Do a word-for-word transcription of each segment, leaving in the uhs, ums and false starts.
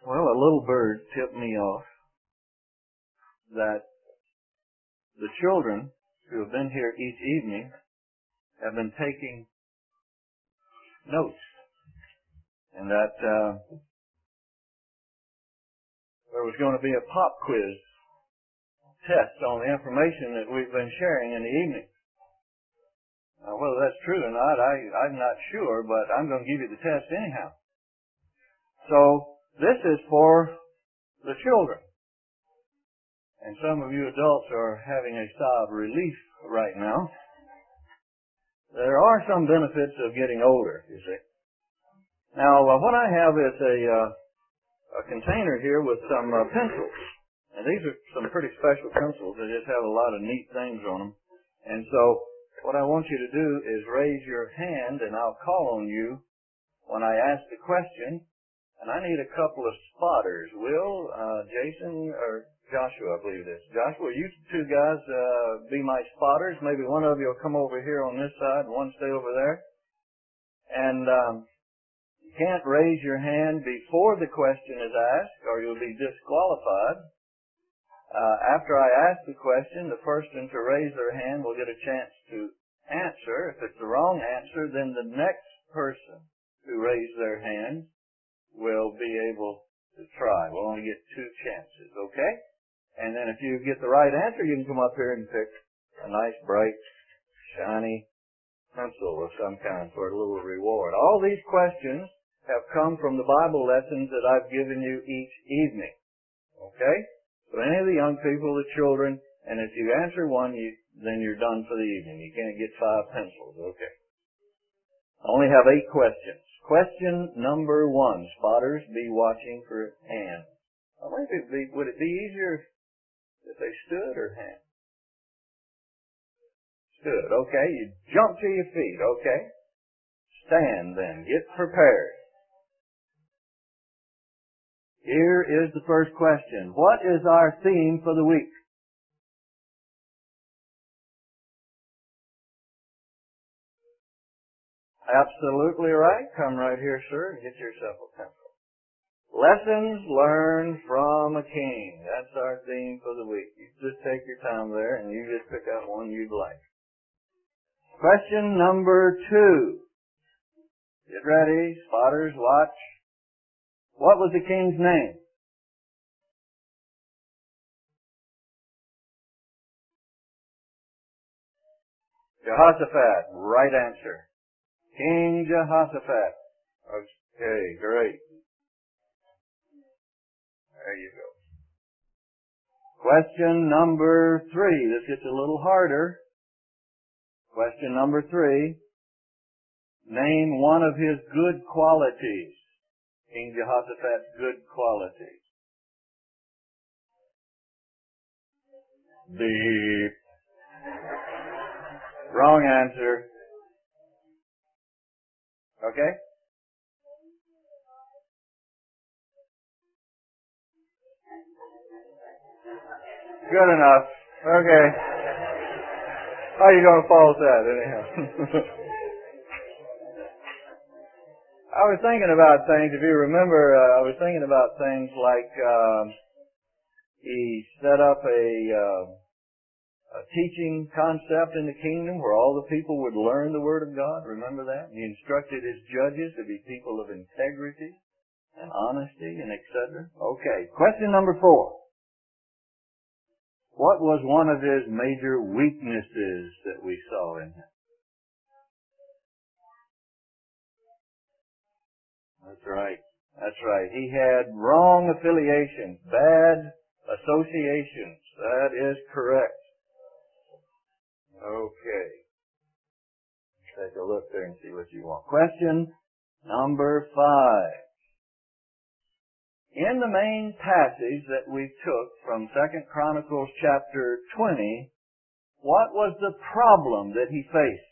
Well, a little bird tipped me off that the children who have been here each evening have been taking notes, and that uh, there was going to be a pop quiz test on the information that we've been sharing in the evening. Now, whether that's true or not, I, I'm not sure, but I'm going to give you the test anyhow. So, this is for the children. And some of you adults are having a sigh of relief right now. There are some benefits of getting older, you see. Now, uh, what I have is a, uh, a container here with some uh, pencils. And these are some pretty special pencils. They just have a lot of neat things on them. And so, what I want you to do is raise your hand, and I'll call on you when I ask the question. And I need a couple of spotters. Will, uh, Jason, or Joshua, I believe it is. Joshua, you two guys uh, be my spotters. Maybe one of you will come over here on this side and one stay over there. And um, you can't raise your hand before the question is asked, or you'll be disqualified. Uh, after I ask the question, the first one to raise their hand will get a chance to answer. If it's the wrong answer, then the next person who raised their hand will be able to try. We'll only get two chances, okay? And then if you get the right answer, you can come up here and pick a nice, bright, shiny pencil of some kind for a little reward. All these questions have come from the Bible lessons that I've given you each evening, okay? So any of the young people, the children, and if you answer one, you, then you're done for the evening. You can't get five pencils, okay? I only have eight questions. Question number one. Spotters, be watching for hands. I wonder if it'd be, would it be easier if they stood or hand? Stood, okay. You jump to your feet, okay. Stand then. Get prepared. Here is the first question. What is our theme for the week? Absolutely right. Come right here, sir, and get yourself a pencil. Lessons learned from a king. That's our theme for the week. You just take your time there, and you just pick out one you'd like. Question number two. Get ready. Spotters, watch. What was the king's name? Jehoshaphat. Right answer. King Jehoshaphat. Okay, great. There you go. Question number three. This gets a little harder. Question number three. Name one of his good qualities. King Jehoshaphat's good qualities. Beep. Wrong answer. Okay? Good enough. Okay. How are you going to false that anyhow? I was thinking about things, if you remember, uh, I was thinking about things like uh, he set up a, uh, a teaching concept in the kingdom where all the people would learn the Word of God. Remember that? He instructed his judges to be people of integrity and honesty and et cetera. Okay, question number four. What was one of his major weaknesses that we saw in him? That's right. That's right. He had wrong affiliations, bad associations. That is correct. Okay. Take a look there and see what you want. Question number five. In the main passage that we took from Second Chronicles chapter twenty, what was the problem that he faced?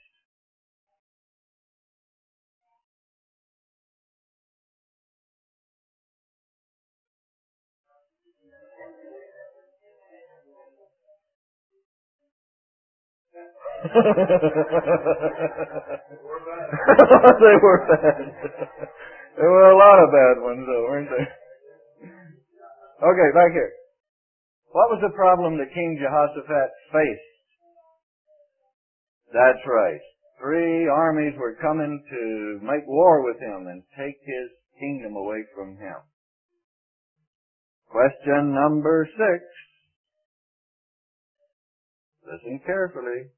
They were bad. There were a lot of bad ones, though, weren't there? Okay, back here. What was the problem that King Jehoshaphat faced? That's right. Three armies were coming to make war with him and take his kingdom away from him. Question number six. Listen carefully.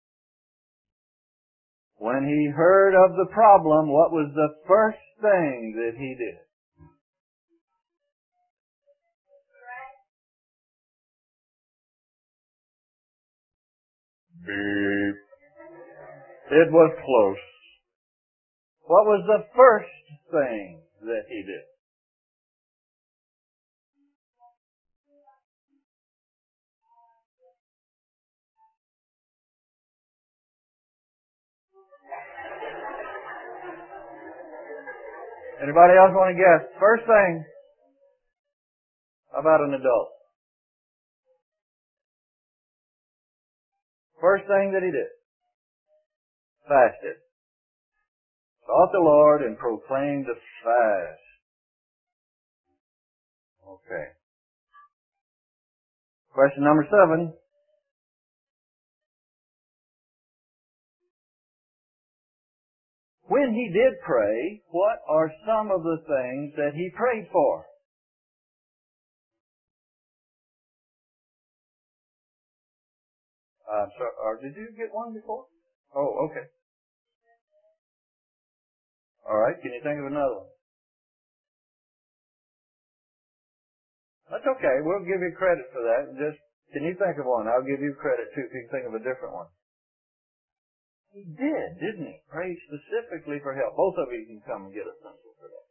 When he heard of the problem, what was the first thing that he did? Beep. It was close. What was the first thing that he did? Anybody else want to guess? First thing about an adult. First thing that he did. Fasted. Sought the Lord and proclaimed a fast. Okay. Question number seven. When he did pray, what are some of the things that he prayed for? Uh, so, or did you get one before? Oh, okay. All right. Can you think of another one? That's okay. We'll give you credit for that. Just can you think of one? I'll give you credit too if you can think of a different one. He did, didn't he? Pray specifically for help. Both of you can come and get a pencil for that.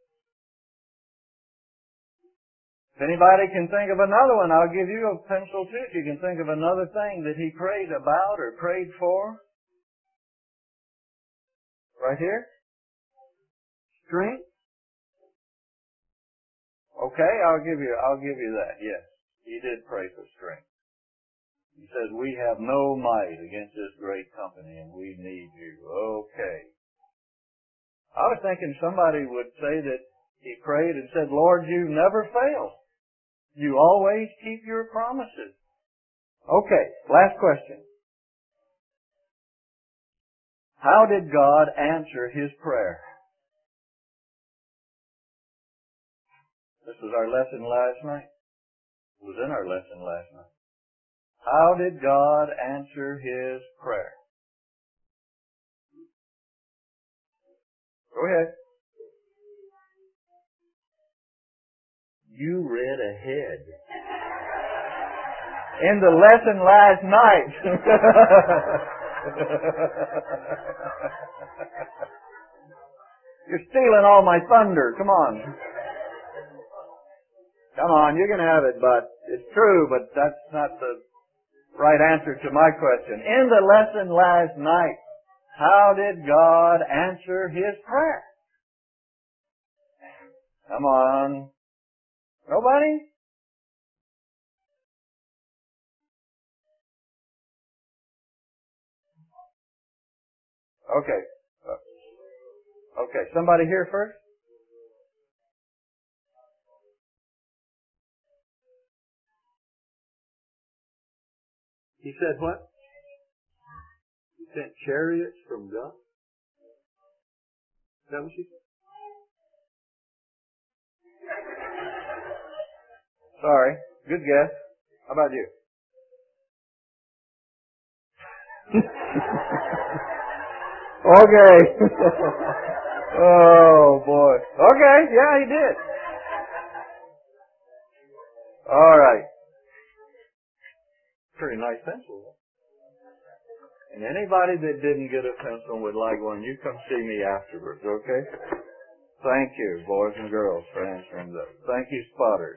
If anybody can think of another one, I'll give you a pencil too. If you can think of another thing that he prayed about or prayed for. Right here. Strength. Okay, I'll give you, I'll give you that. Yes, he did pray for strength. He says, we have no might against this great company and we need you. Okay. I was thinking somebody would say that he prayed and said, Lord, you never fail. You always keep your promises. Okay, last question. How did God answer his prayer? This was our lesson last night. It was in our lesson last night. How did God answer his prayer? Go ahead. You read ahead. In the lesson last night. You're stealing all my thunder. Come on. Come on, you can have it, but it's true, but that's not the right answer to my question. In the lesson last night, how did God answer his prayer? Come on. Nobody? Okay. Okay, somebody here first? He said what? He sent chariots from God? Is that what she said? Sorry. Good guess. How about you? Okay. Oh, boy. Okay, yeah, he did. All right. Pretty nice pencil. And anybody that didn't get a pencil and would like one, you come see me afterwards, okay? Thank you, boys and girls, for answering those. Thank you, spotters.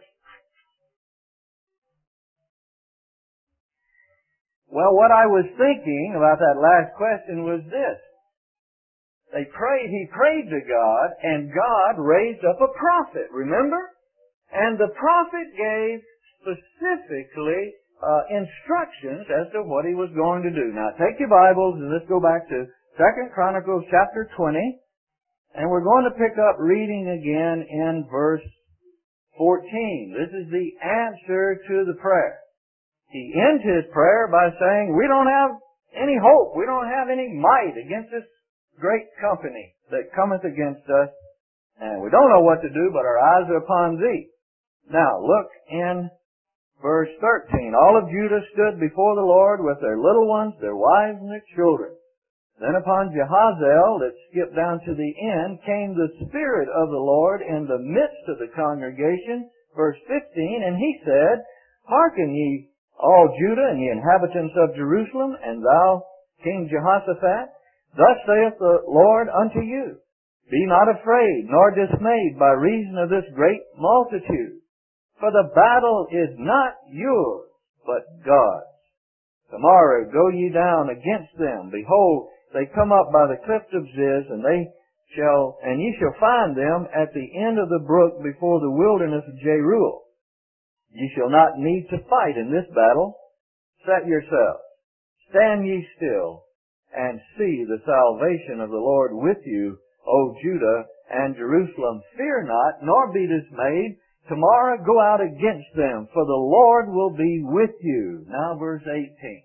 Well, what I was thinking about that last question was this. They prayed, he prayed to God, and God raised up a prophet, remember? And the prophet gave specifically uh, instructions as to what he was going to do. Now, take your Bibles and let's go back to Second Chronicles chapter twenty, and we're going to pick up reading again in verse fourteen. This is the answer to the prayer. He ends his prayer by saying, we don't have any hope. We don't have any might against this great company that cometh against us. And we don't know what to do, but our eyes are upon thee. Now, look in verse thirteen. All of Judah stood before the Lord with their little ones, their wives, and their children. Then upon Jehaziel, let's skip down to the end, came the Spirit of the Lord in the midst of the congregation. Verse fifteen, and he said, Hearken ye, all Judah and ye inhabitants of Jerusalem, and thou, King Jehoshaphat, thus saith the Lord unto you, Be not afraid, nor dismayed by reason of this great multitude. For the battle is not yours, but God's. Tomorrow go ye down against them. Behold, they come up by the cliff of Ziz, and they shall, and ye shall find them at the end of the brook before the wilderness of Jeruel. Ye shall not need to fight in this battle. Set yourselves, stand ye still, and see the salvation of the Lord with you, O Judah and Jerusalem. Fear not, nor be dismayed. Tomorrow go out against them, for the Lord will be with you. Now verse eighteen.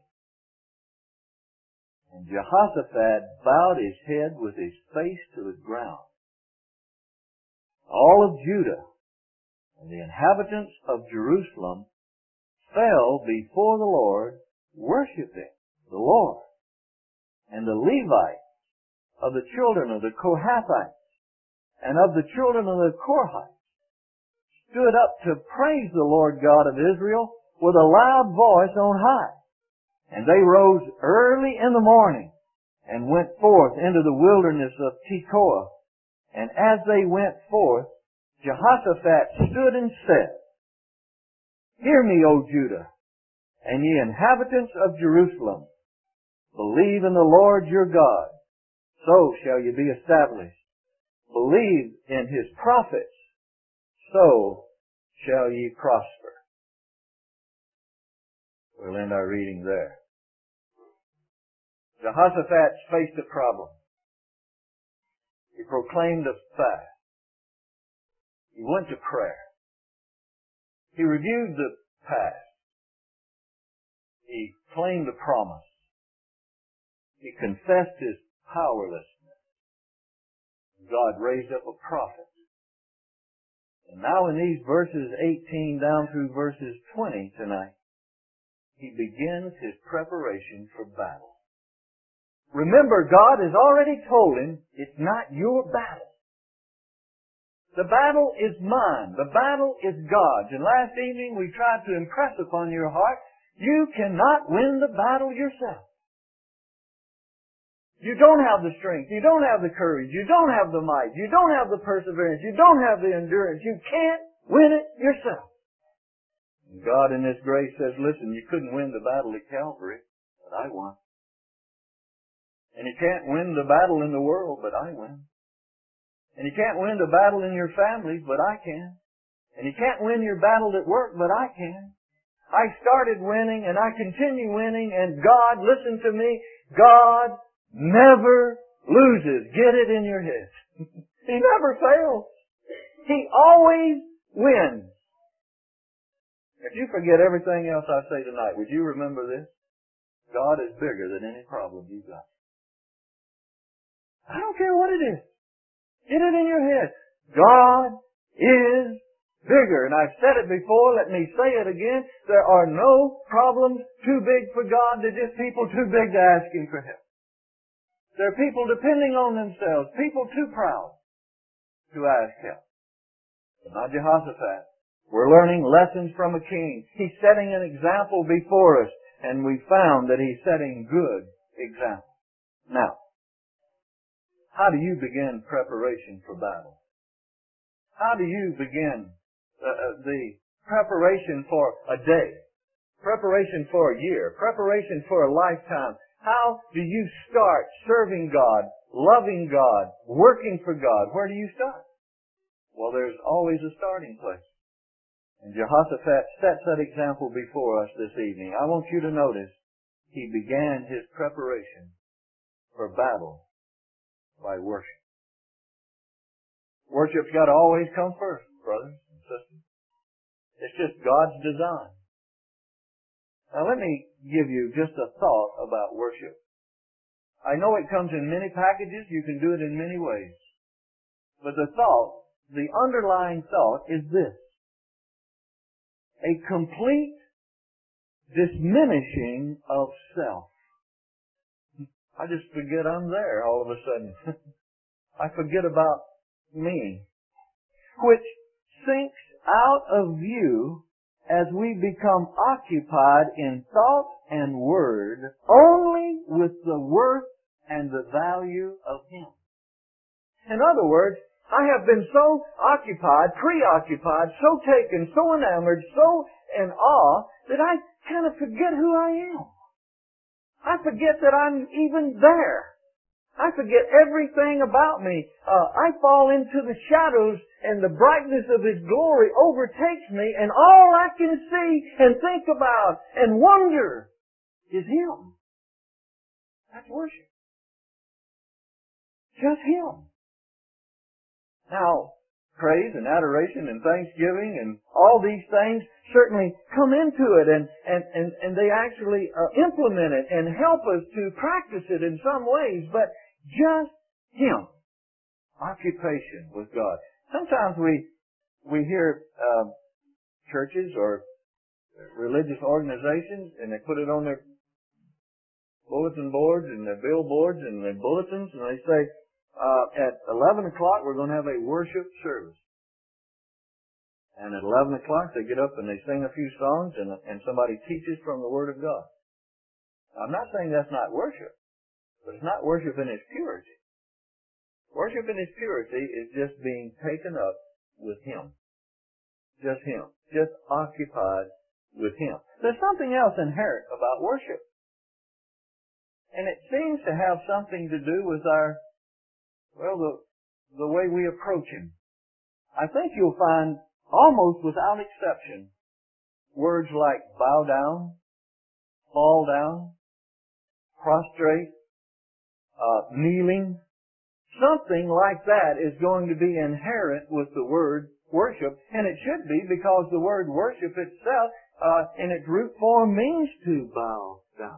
And Jehoshaphat bowed his head with his face to the ground. All of Judah and the inhabitants of Jerusalem fell before the Lord, worshiping the Lord. And the Levites of the children of the Kohathites and of the children of the Korhites stood up to praise the Lord God of Israel with a loud voice on high. And they rose early in the morning and went forth into the wilderness of Tekoa. And as they went forth, Jehoshaphat stood and said, Hear me, O Judah, and ye inhabitants of Jerusalem. Believe in the Lord your God, so shall ye be established. Believe in His prophets, so shall ye prosper. We'll end our reading there. Jehoshaphat faced a problem. He proclaimed a fast. He went to prayer. He reviewed the past. He claimed a promise. He confessed his powerlessness. God raised up a prophet. And now in these verses eighteen down through verses twenty tonight, he begins his preparation for battle. Remember, God has already told him, it's not your battle. The battle is mine. The battle is God's. And last evening we tried to impress upon your heart, you cannot win the battle yourself. You don't have the strength. You don't have the courage. You don't have the might. You don't have the perseverance. You don't have the endurance. You can't win it yourself. And God in His grace says, listen, you couldn't win the battle at Calvary, but I won. And you can't win the battle in the world, but I win. And you can't win the battle in your families, but I can. And you can't win your battle at work, but I can. I started winning and I continue winning, and God, listen to me, God never loses. Get it in your head. He never fails. He always wins. If you forget everything else I say tonight, would you remember this? God is bigger than any problem you've got. I don't care what it is. Get it in your head. God is bigger. And I've said it before, let me say it again. There are no problems too big for God. They're just people too big to ask Him for help. There are people depending on themselves, people too proud to ask help. But not Jehoshaphat. We're learning lessons from a king. He's setting an example before us, and we found that he's setting good examples. Now, how do you begin preparation for battle? How do you begin uh, the preparation for a day, preparation for a year, preparation for a lifetime? How do you start serving God, loving God, working for God? Where do you start? Well, there's always a starting place. And Jehoshaphat sets that example before us this evening. I want you to notice he began his preparation for battle by worship. Worship's got to always come first, brothers and sisters. just God's design. Now let me give you just a thought about worship. I know it comes in many packages. You can do it in many ways. But the thought, the underlying thought is this: a complete diminishing of self. I just forget I'm there all of a sudden. I forget about me, which sinks out of view as we become occupied in thought and word only with the worth and the value of Him. In other words, I have been so occupied, preoccupied, so taken, so enamored, so in awe that I kind of forget who I am. I forget that I'm even there. I forget everything about me. Uh, I fall into the shadows and the brightness of His glory overtakes me, and all I can see and think about and wonder is Him. That's worship. Just Him. Now, praise and adoration and thanksgiving and all these things certainly come into it, and, and, and, and they actually uh, implement it and help us to practice it in some ways, but just Him. Occupation with God. Sometimes we we hear uh, churches or religious organizations, and they put it on their bulletin boards and their billboards and their bulletins, and they say, uh, at eleven o'clock we're going to have a worship service. And at eleven o'clock they get up and they sing a few songs, and, and somebody teaches from the Word of God. Now, I'm not saying that's not worship, but it's not worship in its purity. Worship in its purity is just being taken up with Him. Just Him. Just occupied with Him. There's something else inherent about worship. And it seems to have something to do with our, well, the, the way we approach Him. I think you'll find, almost without exception, words like bow down, fall down, prostrate, uh, kneeling. Something like that is going to be inherent with the word worship, and it should be, because the word worship itself, uh, in its root form, means to bow down.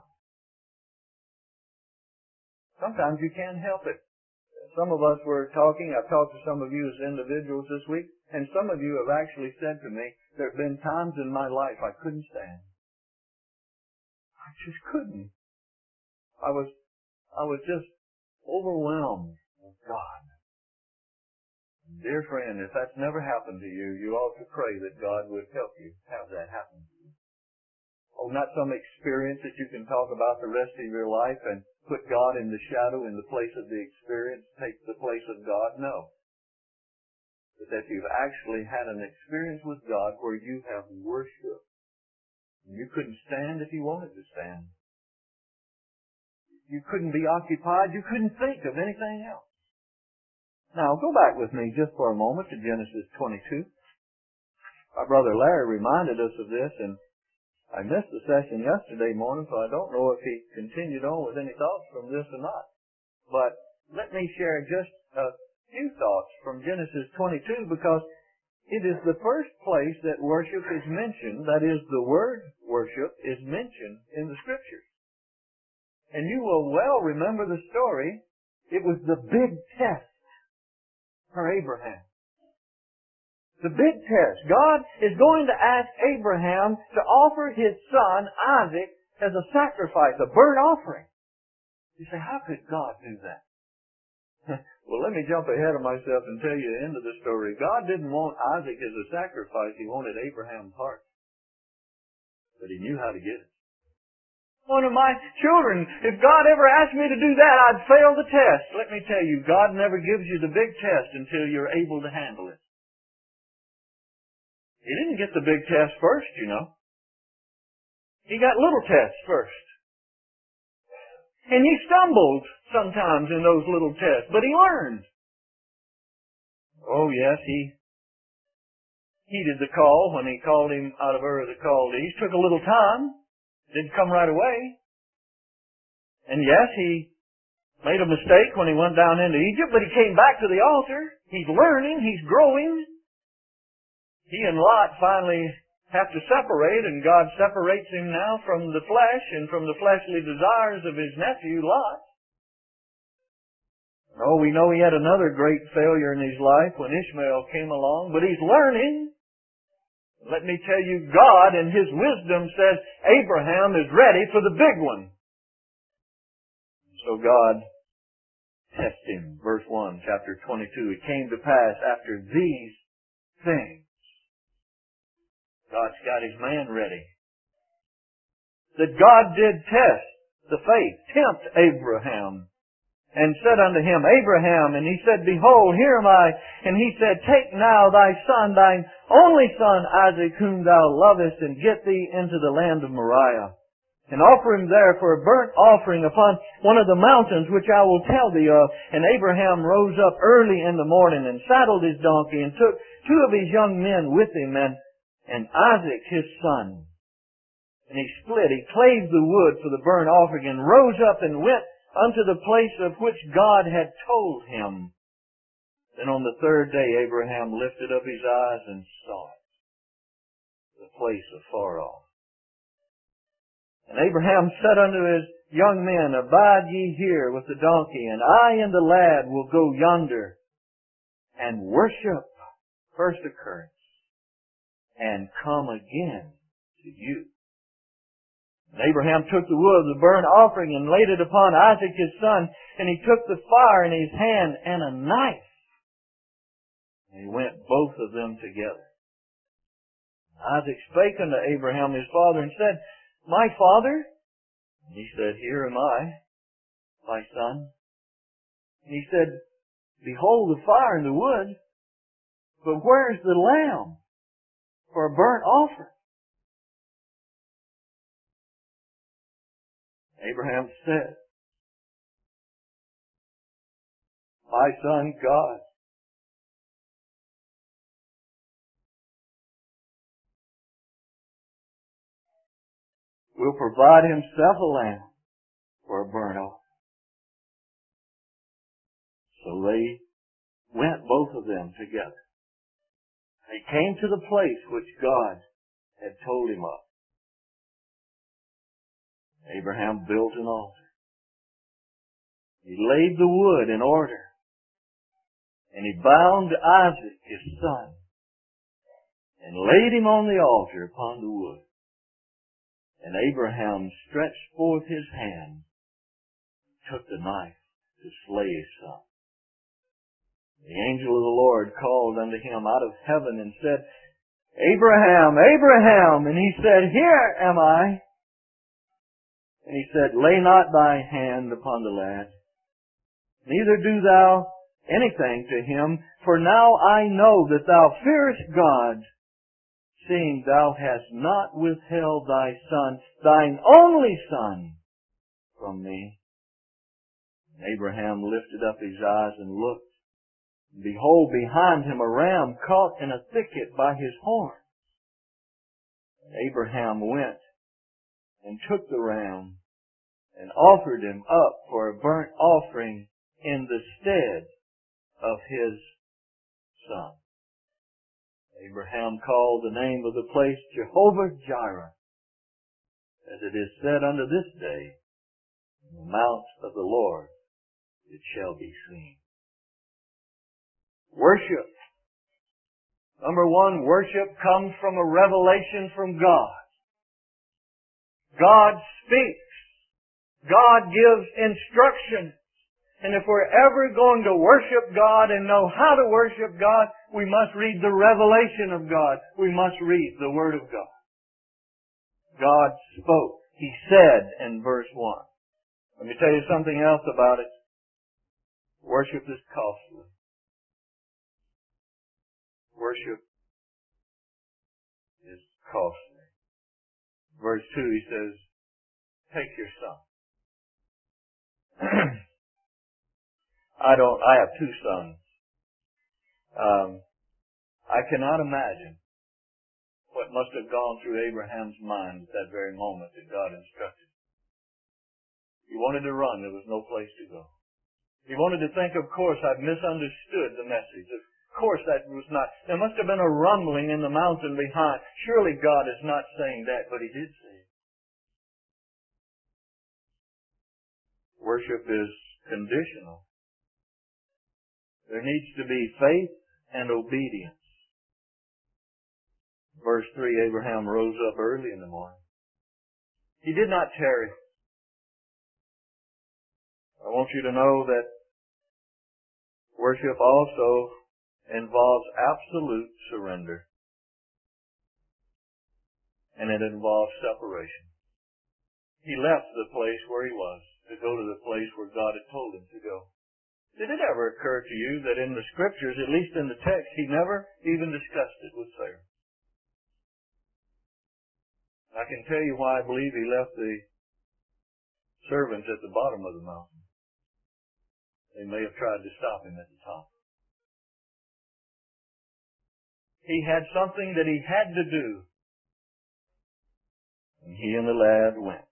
Sometimes you can't help it. Some of us were talking, I've talked to some of you as individuals this week, and some of you have actually said to me, there have been times in my life I couldn't stand. I just couldn't. I was, I was just overwhelmed with God. Dear friend, if that's never happened to you, you ought to pray that God would help you have that happen to you. Oh, not some experience that you can talk about the rest of your life and put God in the shadow in the place of the experience, take the place of God. No. But that you've actually had an experience with God where you have worshiped. You couldn't stand if you wanted to stand. You couldn't be occupied. You couldn't think of anything else. Now, go back with me just for a moment to Genesis twenty-two. Our brother Larry reminded us of this, and I missed the session yesterday morning, so I don't know if he continued on with any thoughts from this or not. But let me share just a few thoughts from Genesis twenty-two, because it is the first place that worship is mentioned, that is, the word worship is mentioned in the Scriptures. And you will well remember the story. It was the big test for Abraham. The big test. God is going to ask Abraham to offer his son Isaac as a sacrifice, a burnt offering. You say, how could God do that? Well, let me jump ahead of myself and tell you the end of the story. God didn't want Isaac as a sacrifice. He wanted Abraham's heart. But He knew how to get it. One of my children, if God ever asked me to do that, I'd fail the test. Let me tell you, God never gives you the big test until you're able to handle it. He didn't get the big test first, you know. He got little tests first. And he stumbled sometimes in those little tests, but he learned. Oh yes, he heeded the call when He called him out of Ur of the Chaldees. Took a little time. Didn't come right away. And yes, he made a mistake when he went down into Egypt, but he came back to the altar. He's learning. He's growing. He and Lot finally have to separate, and God separates him now from the flesh and from the fleshly desires of his nephew Lot. Oh, we know he had another great failure in his life when Ishmael came along, but he's learning. Let me tell you, God in His wisdom says Abraham is ready for the big one. So God tested him. Verse one, chapter twenty-two. It came to pass after these things. God's got His man ready. That God did test the faith, tempt Abraham, and said unto him, Abraham, and he said, Behold, here am I. And he said, Take now thy son, thine only son Isaac, whom thou lovest, and get thee into the land of Moriah, and offer him there for a burnt offering upon one of the mountains which I will tell thee of. And Abraham rose up early in the morning, and saddled his donkey, and took two of his young men with him, and, and Isaac his son. And he split, he clave the wood for the burnt offering, and rose up and went unto the place of which God had told him. Then on the third day Abraham lifted up his eyes and saw it, the place afar off. And Abraham said unto his young men, Abide ye here with the donkey, and I and the lad will go yonder and worship, first occurrence, and come again to you. And Abraham took the wood of the burnt offering and laid it upon Isaac his son, and he took the fire in his hand and a knife. And he went both of them together. Isaac spake unto Abraham his father and said, My father? And he said, Here am I, thy son. And he said, Behold the fire and the wood, but where is the lamb for a burnt offering? Abraham said, My son, God will provide himself a lamb for a burnt offering. So they went, both of them, together. They came to the place which God had told him of. Abraham built an altar. He laid the wood in order. And he bound Isaac, his son, and laid him on the altar upon the wood. And Abraham stretched forth his hand, took the knife to slay his son. The angel of the Lord called unto him out of heaven and said, Abraham, Abraham! And he said, Here am I. And he said, Lay not thy hand upon the lad, neither do thou anything to him, for now I know that thou fearest God, seeing thou hast not withheld thy son, thine only son, from me. And Abraham lifted up his eyes and looked. And behold, behind him a ram caught in a thicket by his horns. And Abraham went and took the ram and offered him up for a burnt offering in the stead of his son. Abraham called the name of the place Jehovah-Jireh, as it is said unto this day, In the mount of the Lord it shall be seen. Worship. Number one, worship comes from a revelation from God. God speaks. God gives instructions. And if we're ever going to worship God and know how to worship God, we must read the revelation of God. We must read the Word of God. God spoke. He said in verse one. Let me tell you something else about it. Worship is costly. Worship is costly. Verse two, he says, Take your son. I don't, I have two sons. Um, I cannot imagine what must have gone through Abraham's mind at that very moment that God instructed. He wanted to run. There was no place to go. He wanted to think, of course, I've misunderstood the message. Of Of course that was not. There must have been a rumbling in the mountain behind. Surely God is not saying that, but He did say it. Worship is conditional. There needs to be faith and obedience. Verse three, Abraham rose up early in the morning. He did not tarry. I want you to know that worship also involves absolute surrender. And it involves separation. He left the place where he was to go to the place where God had told him to go. Did it ever occur to you that in the Scriptures, at least in the text, he never even discussed it with Sarah? I can tell you why I believe he left the servants at the bottom of the mountain. They may have tried to stop him at the top. He had something that he had to do. And he and the lad went.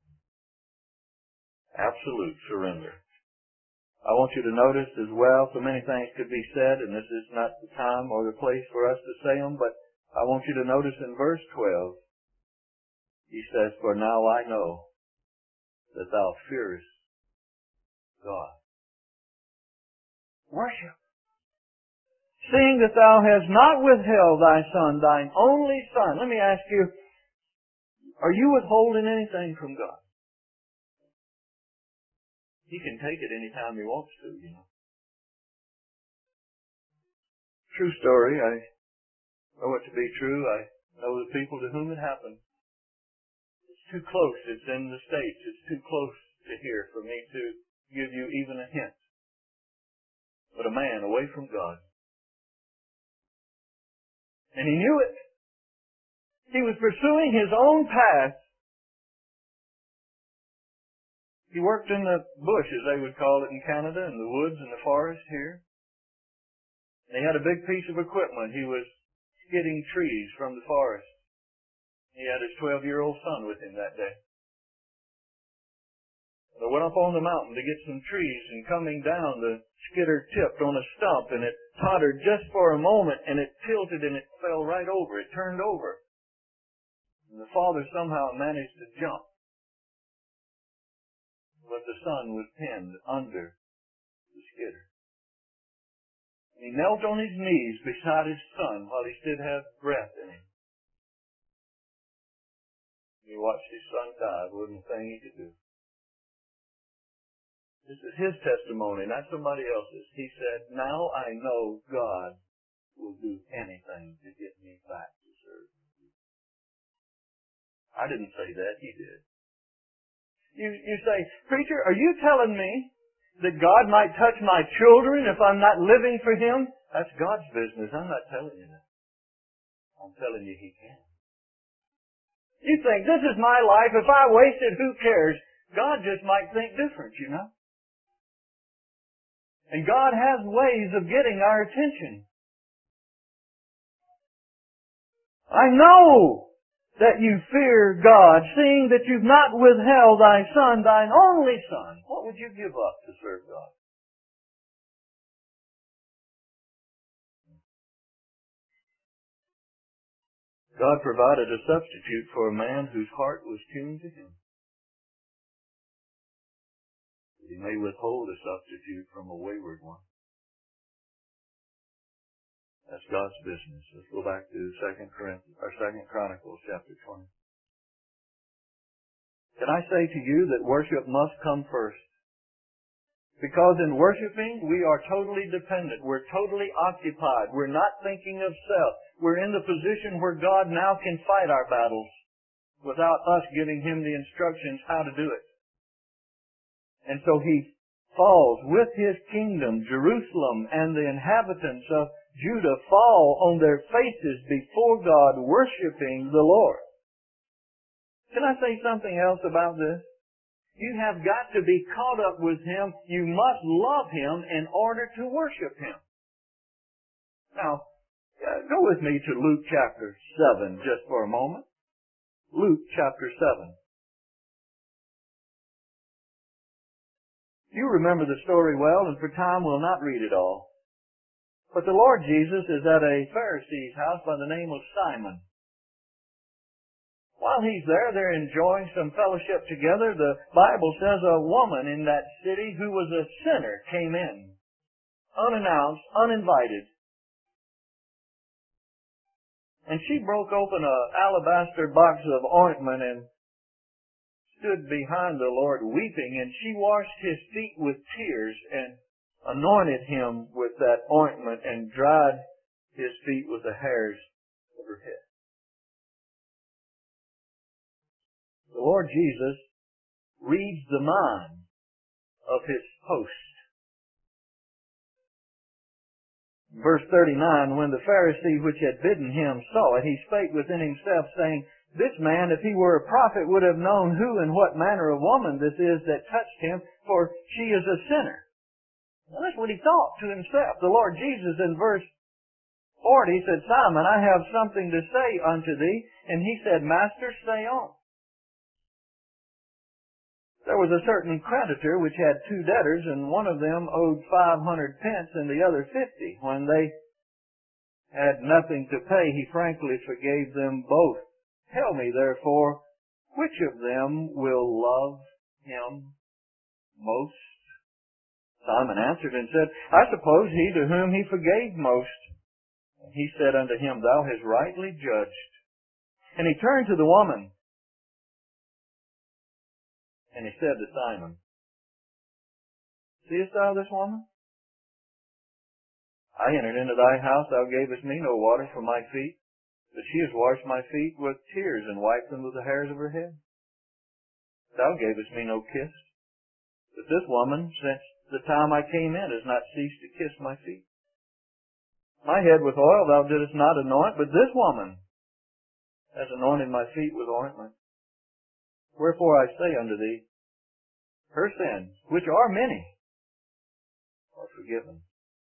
Absolute surrender. I want you to notice as well, so many things could be said, and this is not the time or the place for us to say them, but I want you to notice in verse twelve, he says, "For now I know that thou fearest God." Worship. "Seeing that thou hast not withheld thy son, thine only son." Let me ask you, are you withholding anything from God? He can take it any time He wants to, you know. True story. I know it to be true. I know the people to whom it happened. It's too close. It's in the States. It's too close to here for me to give you even a hint. But a man away from God. And he knew it. He was pursuing his own path. He worked in the bush, as they would call it in Canada, in the woods and the forest here. And he had a big piece of equipment. He was skidding trees from the forest. He had his twelve-year-old son with him that day. And I went up on the mountain to get some trees, and coming down, the skidder tipped on a stump, and it tottered just for a moment, and it tilted, and it fell right over. It turned over. And the father somehow managed to jump. But the son was pinned under the skidder. And he knelt on his knees beside his son while he still had breath in him. He watched his son die. It wasn't a thing he could do. This is his testimony, not somebody else's. He said, "Now I know God will do anything to get me back to serve you." I didn't say that. He did. You, you say, "Preacher, are you telling me that God might touch my children if I'm not living for Him?" That's God's business. I'm not telling you that. I'm telling you He can. You think, "This is my life. If I waste it, who cares?" God just might think different, you know. And God has ways of getting our attention. "I know that you fear God, seeing that you've not withheld thy son, thine only son." What would you give up to serve God? God provided a substitute for a man whose heart was tuned to Him. He may withhold a substitute from a wayward one. That's God's business. Let's go back to Second Corinthians, or Second Chronicles, chapter twenty. Can I say to you that worship must come first? Because in worshiping, we are totally dependent. We're totally occupied. We're not thinking of self. We're in the position where God now can fight our battles without us giving Him the instructions how to do it. And so He falls with His kingdom. Jerusalem and the inhabitants of Judah fall on their faces before God, worshiping the Lord. Can I say something else about this? You have got to be caught up with Him. You must love Him in order to worship Him. Now, uh, go with me to Luke chapter seven just for a moment. Luke chapter seven. You remember the story well, and for time we'll not read it all. But the Lord Jesus is at a Pharisee's house by the name of Simon. While he's there, they're enjoying some fellowship together. The Bible says a woman in that city who was a sinner came in, unannounced, uninvited. And she broke open an alabaster box of ointment and stood behind the Lord weeping, and she washed his feet with tears and anointed him with that ointment and dried his feet with the hairs of her head. The Lord Jesus reads the mind of His host. Verse thirty-nine, when the Pharisee which had bidden him saw it, he spake within himself, saying, This man, if he were a prophet, would have known who and what manner of woman this is that touched him, for she is a sinner. Now that's what he thought to himself. The Lord Jesus in verse forty said, Simon, I have something to say unto thee. And he said, Master, say on. There was a certain creditor which had two debtors, and one of them owed five hundred pence and the other fifty. When they had nothing to pay, he frankly forgave them both. Tell me, therefore, which of them will love him most? Simon answered and said, I suppose he to whom he forgave most. And he said unto him, Thou hast rightly judged. And he turned to the woman, and he said to Simon, Seest thou this woman? I entered into thy house, thou gavest me no water for my feet, but she has washed my feet with tears and wiped them with the hairs of her head. Thou gavest me no kiss, but this woman, since the time I came in, has not ceased to kiss my feet. My head with oil thou didst not anoint, but this woman has anointed my feet with ointment. Wherefore I say unto thee, her sins, which are many, are forgiven.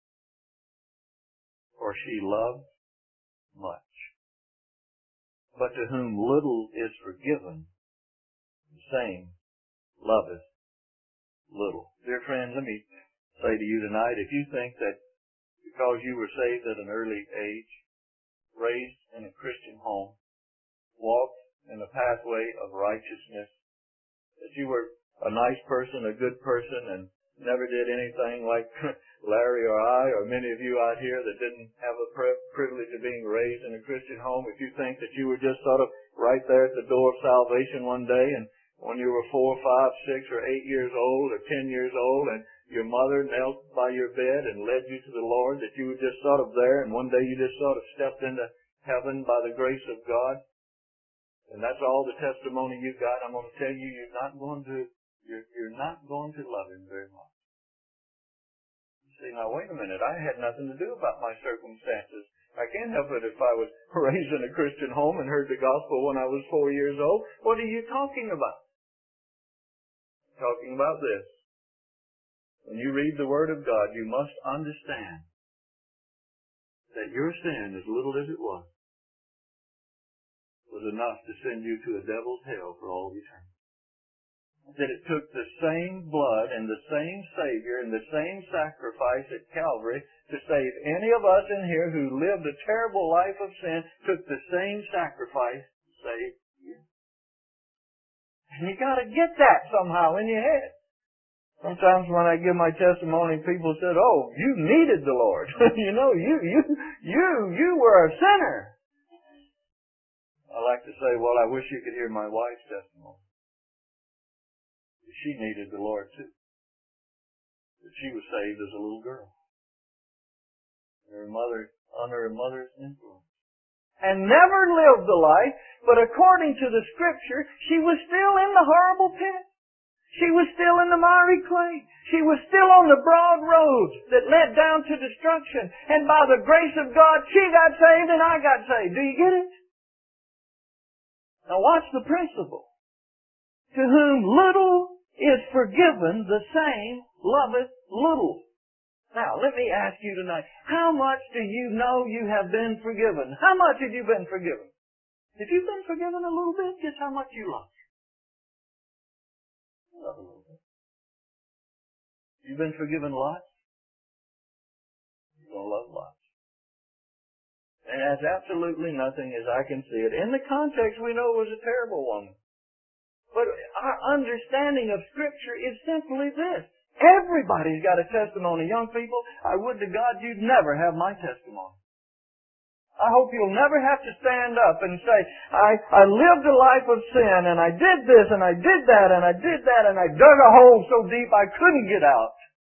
For she loved much. But to whom little is forgiven, the same loveth little. Dear friends, let me say to you tonight, if you think that because you were saved at an early age, raised in a Christian home, walked in the pathway of righteousness, that you were a nice person, a good person, and never did anything like Larry or I or many of you out here that didn't have a privilege of being raised in a Christian home, if you think that you were just sort of right there at the door of salvation one day, and when you were four, five, six, or eight years old, or ten years old, and your mother knelt by your bed and led you to the Lord, that you were just sort of there, and one day you just sort of stepped into heaven by the grace of God, and that's all the testimony you've got, I'm going to tell you, you're not going to, you're, you're not going to love Him very much. You say, now wait a minute, I had nothing to do about my circumstances. I can't help it if I was raised in a Christian home and heard the gospel when I was four years old. What are you talking about? I'm talking about this. When you read the Word of God, you must understand that your sin, as little as it was, was enough to send you to a devil's hell for all eternity. That it took the same blood and the same Savior and the same sacrifice at Calvary to save any of us in here who lived a terrible life of sin, took the same sacrifice to save you. And you got to get that somehow in your head. Sometimes when I give my testimony, people said, oh, you needed the Lord. you know, you, you, you, you were a sinner. I like to say, well, I wish you could hear my wife's testimony. She needed the Lord too. But she was saved as a little girl. Her mother, under her mother's influence. And never lived the life, but according to the Scripture, she was still in the horrible pit. She was still in the miry clay. She was still on the broad road that led down to destruction. And by the grace of God, she got saved and I got saved. Do you get it? Now watch the principle. To whom little is forgiven, the same loveth little. Now, let me ask you tonight, how much do you know you have been forgiven? How much have you been forgiven? If you've been forgiven a little bit, guess how much you love? You love a little bit. You've been forgiven lots? You're going to love lots. And has absolutely nothing, as I can see it. In the context, we know it was a terrible woman. But our understanding of Scripture is simply this. Everybody's got a testimony. Young people, I would to God you'd never have my testimony. I hope you'll never have to stand up and say, I, I lived a life of sin, and I did this, and I did that, and I did that, and I dug a hole so deep I couldn't get out.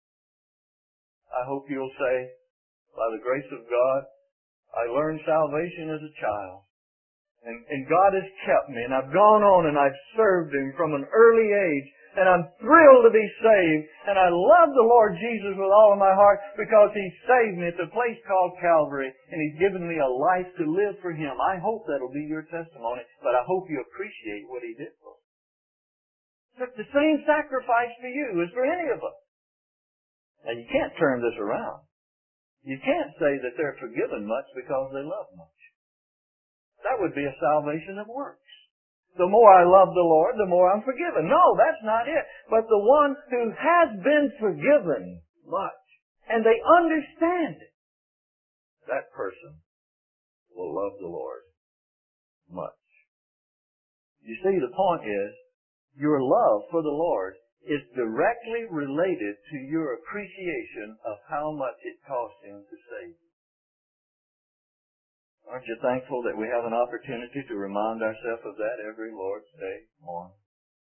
I hope you'll say, by the grace of God, I learned salvation as a child. And, and God has kept me, and I've gone on and I've served Him from an early age. And I'm thrilled to be saved. And I love the Lord Jesus with all of my heart because He saved me at the place called Calvary. And He's given me a life to live for Him. I hope that'll be your testimony. But I hope you appreciate what He did for us. Took the same sacrifice for you as for any of us. Now you can't turn this around. You can't say that they're forgiven much because they love much. That would be a salvation of works. The more I love the Lord, the more I'm forgiven. No, that's not it. But the one who has been forgiven much, and they understand it, that person will love the Lord much. You see, the point is, your love for the Lord is directly related to your appreciation of how much it cost Him to save you. Aren't you thankful that we have an opportunity to remind ourselves of that every Lord's Day morning?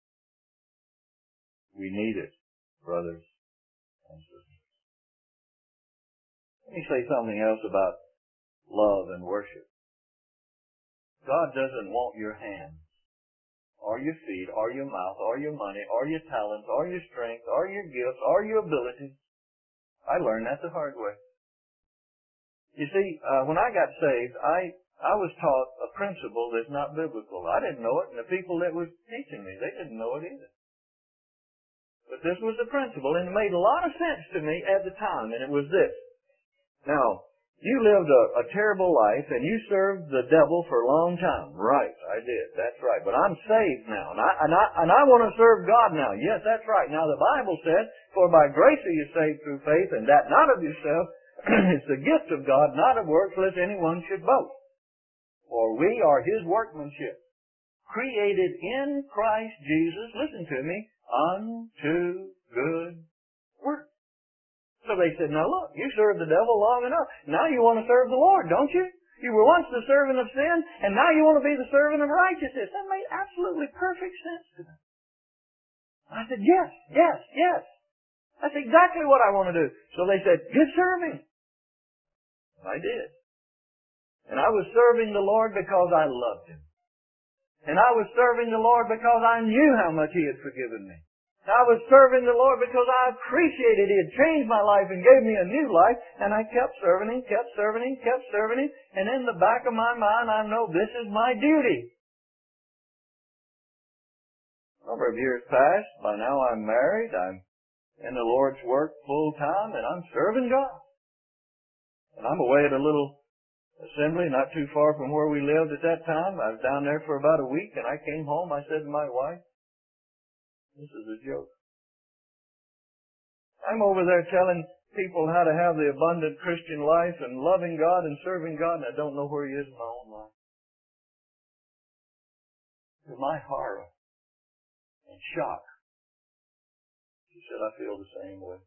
We need it, brothers and sisters. Let me say something else about love and worship. God doesn't want your hands, or your feet, or your mouth, or your money, or your talents, or your strength, or your gifts, or your abilities. I learned that the hard way. You see, uh, when I got saved, I I was taught a principle that's not biblical. I didn't know it, and the people that was teaching me, they didn't know it either. But this was the principle, and it made a lot of sense to me at the time, and it was this. Now, you lived a, a terrible life, and you served the devil for a long time. Right, I did. That's right. But I'm saved now, and I, and I, and I want to serve God now. Yes, that's right. Now, the Bible said, for by grace are you saved through faith, and that not of yourself. It's the gift of God, not of works, lest anyone should boast. For we are His workmanship, created in Christ Jesus, listen to me, unto good works. So they said, now look, you served the devil long enough. Now you want to serve the Lord, don't you? You were once the servant of sin, and now you want to be the servant of righteousness. That made absolutely perfect sense to them. I said, yes, yes, yes. That's exactly what I want to do. So they said, get serving. I did. And I was serving the Lord because I loved Him. And I was serving the Lord because I knew how much He had forgiven me. I was serving the Lord because I appreciated He had changed my life and gave me a new life, and I kept serving Him, kept serving Him, kept serving Him, and in the back of my mind I know this is my duty. A number of years passed. By now I'm married, I'm in the Lord's work full time, and I'm serving God. And I'm away at a little assembly not too far from where we lived at that time. I was down there for about a week, and I came home. I said to my wife, this is a joke. I'm over there telling people how to have the abundant Christian life and loving God and serving God, and I don't know where He is in my own life. To my horror and shock, she said, I feel the same way.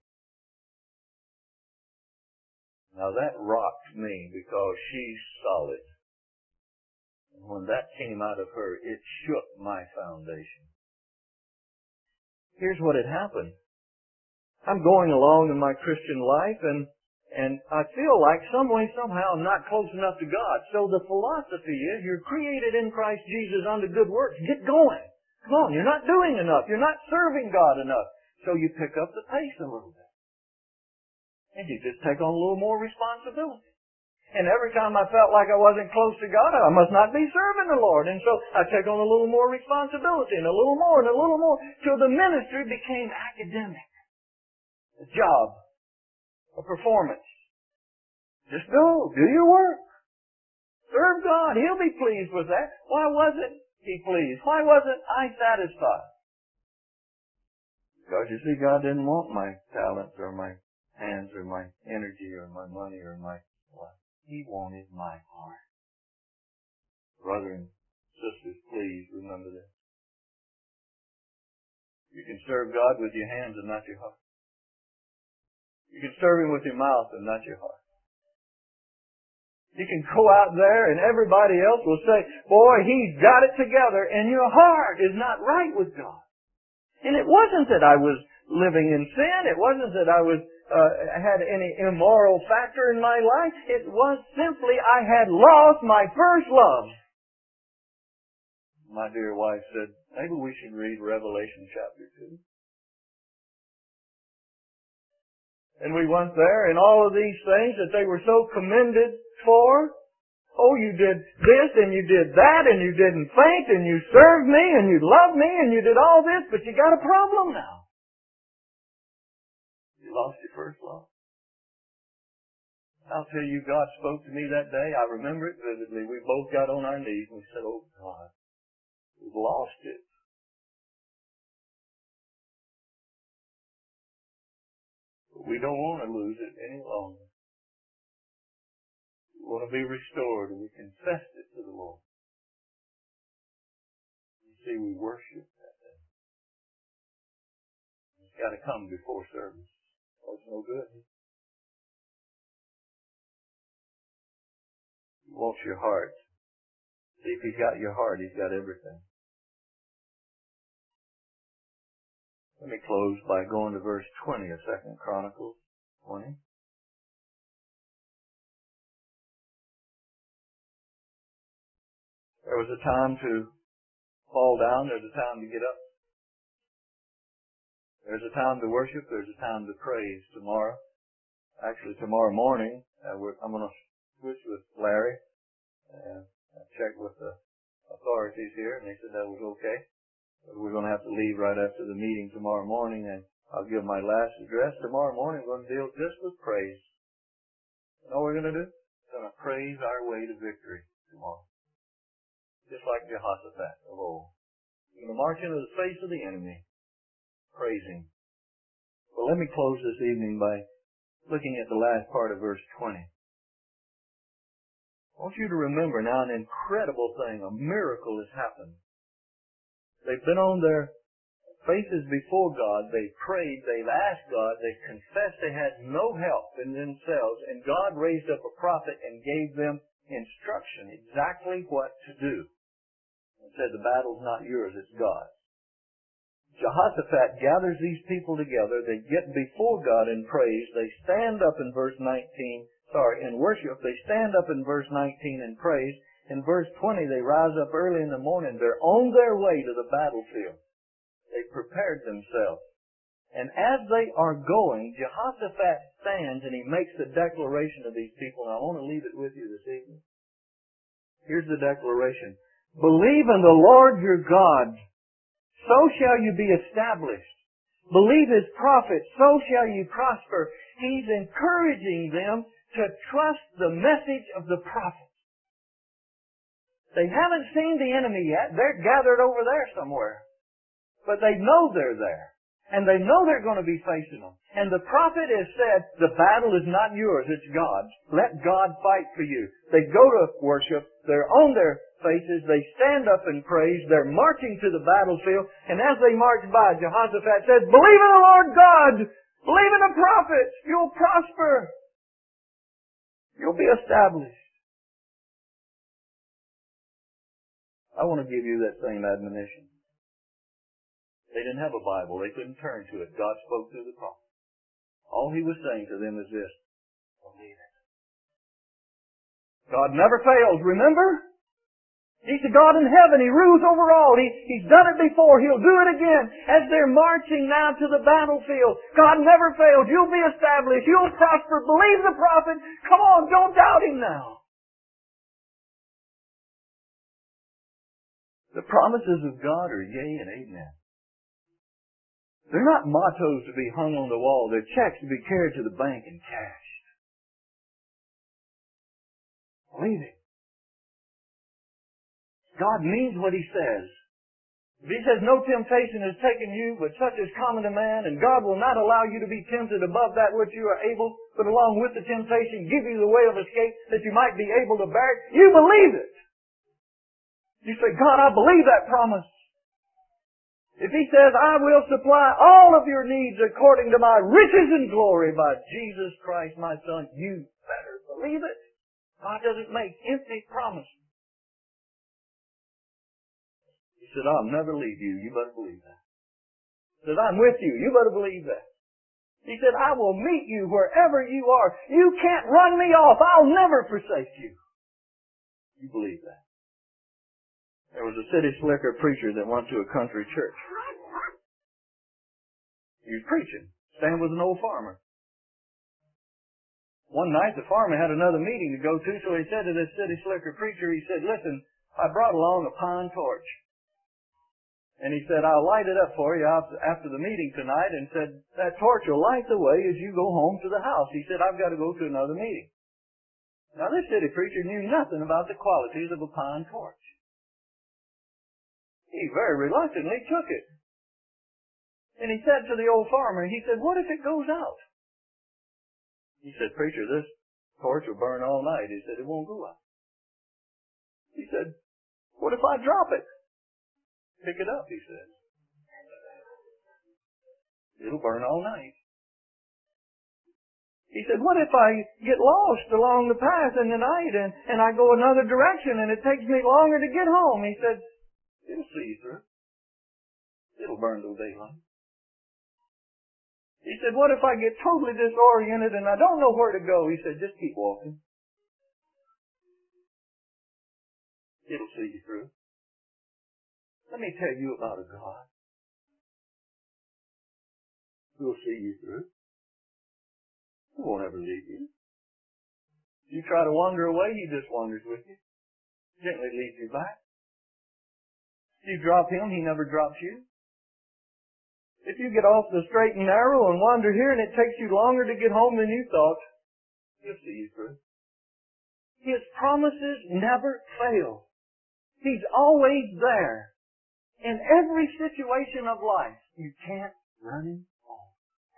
Now that rocked me because she's solid. And when that came out of her, it shook my foundation. Here's what had happened. I'm going along in my Christian life, and and I feel like some way, somehow, I'm not close enough to God. So the philosophy is, you're created in Christ Jesus unto good works. Get going. Come on, you're not doing enough. You're not serving God enough. So you pick up the pace a little bit. And you just take on a little more responsibility. And every time I felt like I wasn't close to God, I must not be serving the Lord. And so I take on a little more responsibility and a little more and a little more till the ministry became academic. A job. A performance. Just go. Do your work. Serve God. He'll be pleased with that. Why wasn't He pleased? Why wasn't I satisfied? Because you see, God didn't want my talents or my hands or my energy or my money or my life. He wanted my heart. Brother and sisters, please remember this. You can serve God with your hands and not your heart. You can serve Him with your mouth and not your heart. You can go out there and everybody else will say, boy, he's got it together, and your heart is not right with God. And it wasn't that I was living in sin. It wasn't that I was uh, had any immoral factor in my life. It was simply I had lost my first love. My dear wife said, maybe we should read Revelation chapter two. And we went there, and all of these things that they were so commended for. Oh, you did this, and you did that, and you didn't faint, and you served me, and you loved me, and you did all this, but you got a problem now. You lost your first love. I'll tell you, God spoke to me that day. I remember it vividly. We both got on our knees, and we said, oh, God, we've lost it. But we don't want to lose it any longer. We want to be restored, and we confessed it to the Lord. You see, we worship that day. It's got to come before service. Oh, it's no good. He wants your heart. See, if He's got your heart, He's got everything. Let me close by going to verse twenty of Second Chronicles twenty. There was a time to fall down. There's a time to get up. There's a time to worship. There's a time to praise. Tomorrow, actually tomorrow morning, uh, we're, I'm going to switch with Larry. And I checked with the authorities here, and they said that was okay. But we're going to have to leave right after the meeting tomorrow morning, and I'll give my last address. Tomorrow morning, we're going to deal just with praise. You know what we're going to do? We're going to praise our way to victory tomorrow. Just like Jehoshaphat of old. We're going to march into the face of the enemy, praising. Well, let me close this evening by looking at the last part of verse twenty. I want you to remember now an incredible thing, a miracle has happened. They've been on their faces before God, they've prayed, they've asked God, they've confessed they had no help in themselves, and God raised up a prophet and gave them instruction, exactly what to do. And said, the battle's not yours, it's God's. Jehoshaphat gathers these people together, they get before God in praise, they stand up in verse nineteen, sorry, in worship, they stand up in verse nineteen in praise. In verse twenty, they rise up early in the morning, they're on their way to the battlefield. They prepared themselves. And as they are going, Jehoshaphat stands and he makes the declaration of these people, and I want to leave it with you this evening. Here's the declaration. Believe in the Lord your God, so shall you be established. Believe His prophets, so shall you prosper. He's encouraging them to trust the message of the prophet. They haven't seen the enemy yet. They're gathered over there somewhere. But they know they're there. And they know they're going to be facing them. And the prophet has said, the battle is not yours, it's God's. Let God fight for you. They go to worship. They're on their faces. They stand up and praise. They're marching to the battlefield. And as they march by, Jehoshaphat says, believe in the Lord God. Believe in the prophets. You'll prosper. You'll be established. I want to give you that same admonition. They didn't have a Bible. They couldn't turn to it. God spoke through the prophet. All He was saying to them is this. Believe it. God never fails, remember? He's the God in heaven. He rules over all. He, he's done it before. He'll do it again. As they're marching now to the battlefield, God never fails. You'll be established. You'll prosper. Believe the prophet. Come on, don't doubt Him now. The promises of God are yea and amen. They're not mottos to be hung on the wall. They're checks to be carried to the bank and cashed. Believe it. God means what He says. If He says no temptation has taken you, but such is common to man, and God will not allow you to be tempted above that which you are able, but along with the temptation, give you the way of escape that you might be able to bear it. You believe it. You say, God, I believe that promise. If He says, I will supply all of your needs according to my riches and glory by Jesus Christ, my Son, you better believe it. God doesn't make empty promises. He said, I'll never leave you. You better believe that. He said, I'm with you. You better believe that. He said, I will meet you wherever you are. You can't run me off. I'll never forsake you. You believe that. There was a city slicker preacher that went to a country church. He was preaching, staying with an old farmer. One night the farmer had another meeting to go to, so he said to this city slicker preacher, he said, listen, I brought along a pine torch. And he said, I'll light it up for you after the meeting tonight, and said, that torch will light the way as you go home to the house. He said, I've got to go to another meeting. Now this city preacher knew nothing about the qualities of a pine torch. He very reluctantly took it. And he said to the old farmer, he said, what if it goes out? He said, preacher, this torch will burn all night. He said, it won't go out. He said, what if I drop it? Pick it up, he said. It'll burn all night. He said, what if I get lost along the path in the night and, and I go another direction and it takes me longer to get home? He said, it'll see you through. It'll burn till daylight. He said, what if I get totally disoriented and I don't know where to go? He said, just keep walking. It'll see you through. Let me tell you about a God who will see you through. He won't ever leave you. You try to wander away, He just wanders with you. Gently leads you back. You drop Him, He never drops you. If you get off the straight and narrow and wander here and it takes you longer to get home than you thought, He'll see you through. His promises never fail. He's always there. In every situation of life, you can't run Him off.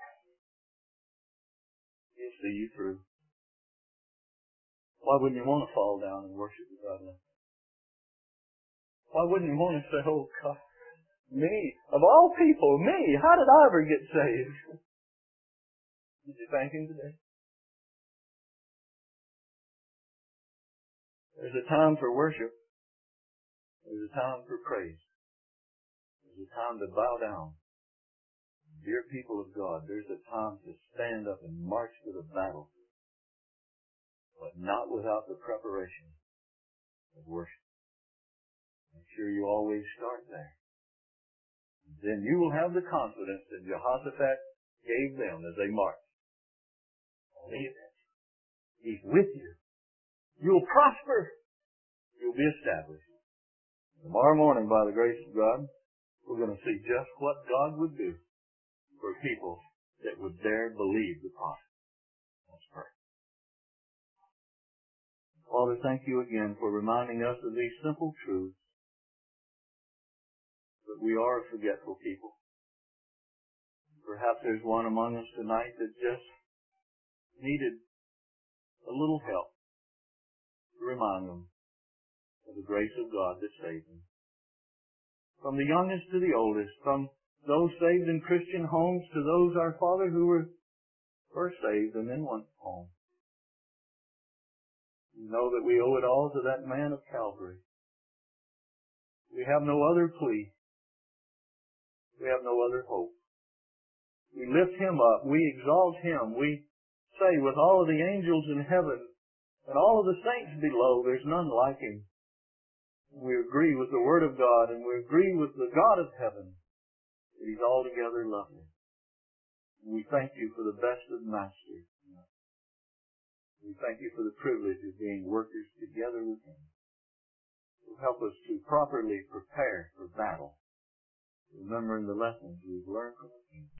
He'll see you through. Why wouldn't you want to fall down and worship God like that? Why wouldn't you want to say, oh God, me, of all people, me, how did I ever get saved? Did you thank Him today? There's a time for worship. There's a time for praise. There's a time to bow down. Dear people of God, there's a time to stand up and march to the battle, but not without the preparation of worship. Make sure you always start there. Then you will have the confidence that Jehoshaphat gave them as they marched. Believe it. He's with you. You'll prosper. You'll be established. Tomorrow morning, by the grace of God, we're going to see just what God would do for people that would dare believe the promise. Let's pray. Father, thank you again for reminding us of these simple truths. That we are a forgetful people. Perhaps there's one among us tonight that just needed a little help to remind them of the grace of God that saved them. From the youngest to the oldest, from those saved in Christian homes to those, our Father, who were first saved and then went home. We know that we owe it all to that man of Calvary. We have no other plea. We have no other hope. We lift Him up. We exalt Him. We say with all of the angels in heaven and all of the saints below, there's none like Him. We agree with the Word of God, and we agree with the God of heaven that He's altogether lovely. We thank you for the best of masters. We thank you for the privilege of being workers together with Him. Help us to properly prepare for battle, remembering the lessons we've learned from Him.